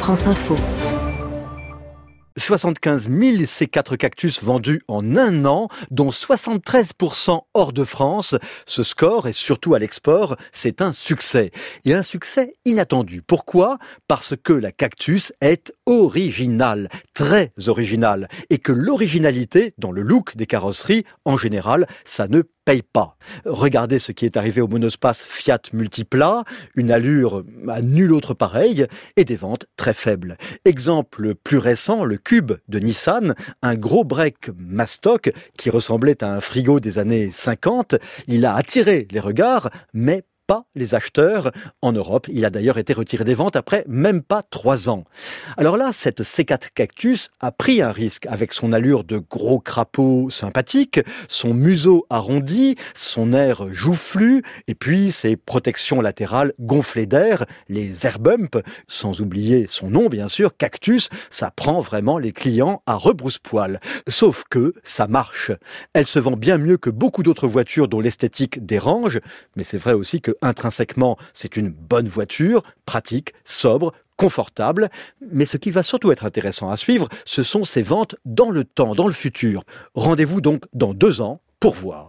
France Info. 75 000 C4 cactus vendus en un an, dont 73% hors de France. Ce score, et surtout à l'export, c'est un succès. Et un succès inattendu. Pourquoi ? Parce que la cactus est originale, très originale. Et que l'originalité, dans le look des carrosseries, en général, ça ne paye pas. Regardez ce qui est arrivé au monospace Fiat Multipla, une allure à nul autre pareille et des ventes très faibles. Exemple plus récent, le Cube de Nissan, un gros break mastoc qui ressemblait à un frigo des années 50. Il a attiré les regards, mais pas les acheteurs. En Europe, il a d'ailleurs été retiré des ventes après même pas 3 ans. Alors là, cette C4 Cactus a pris un risque avec son allure de gros crapaud sympathique, son museau arrondi, son air joufflu, et puis ses protections latérales gonflées d'air, les air bumps, sans oublier son nom bien sûr, Cactus, ça prend vraiment les clients à rebrousse-poil. Sauf que ça marche. Elle se vend bien mieux que beaucoup d'autres voitures dont l'esthétique dérange, mais c'est vrai aussi que intrinsèquement, c'est une bonne voiture, pratique, sobre, confortable. Mais ce qui va surtout être intéressant à suivre, ce sont ses ventes dans le temps, dans le futur. Rendez-vous donc dans 2 ans pour voir.